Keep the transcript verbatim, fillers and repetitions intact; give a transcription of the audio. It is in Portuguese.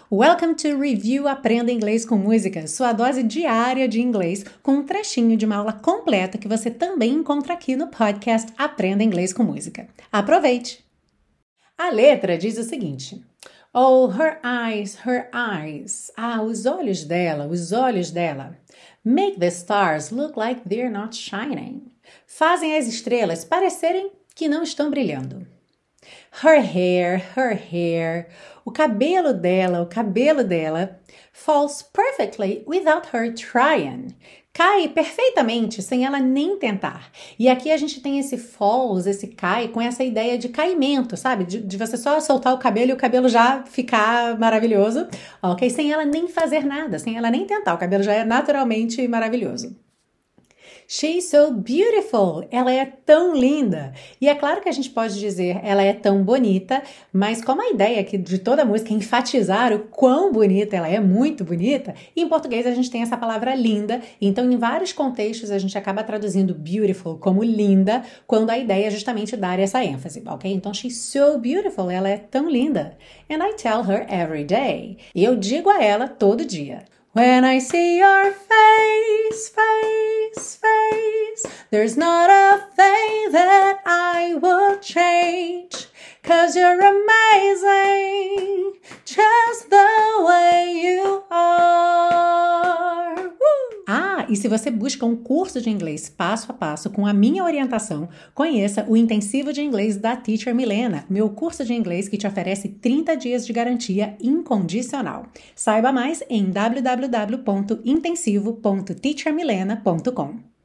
Welcome to Review Aprenda Inglês com Música, sua dose diária de inglês com um trechinho de uma aula completa que você também encontra aqui no podcast Aprenda Inglês com Música. Aproveite! A letra diz o seguinte: Oh, her eyes, her eyes. Ah, os olhos dela, os olhos dela. Make the stars look like they're not shining. Fazem as estrelas parecerem que não estão brilhando. Her hair, her hair. O cabelo dela, o cabelo dela. Falls perfectly without her trying. Cai perfeitamente sem ela nem tentar. E aqui a gente tem esse falls, esse cai, com essa ideia de caimento, sabe? De, de você só soltar o cabelo e o cabelo já ficar maravilhoso, ok? Sem ela nem fazer nada, sem ela nem tentar. O cabelo já é naturalmente maravilhoso. She's so beautiful. Ela é tão linda. E é claro que a gente pode dizer ela é tão bonita, mas como a ideia aqui de toda a música é enfatizar o quão bonita ela é, muito bonita, em português a gente tem essa palavra linda, então em vários contextos a gente acaba traduzindo beautiful como linda, quando a ideia é justamente dar essa ênfase, ok? Então she's so beautiful, ela é tão linda. And I tell her every day. E eu digo a ela todo dia. When I see your face, face, face, there's not a thing that I would change, 'cause you're amazing, just the way you are. Woo! Ah, e se você busca um curso de inglês passo a passo com a minha orientação, conheça o Intensivo de Inglês da Teacher Milena, meu curso de inglês que te oferece trinta dias de garantia incondicional. Saiba mais em w w w ponto intensivo ponto teacher milena ponto com.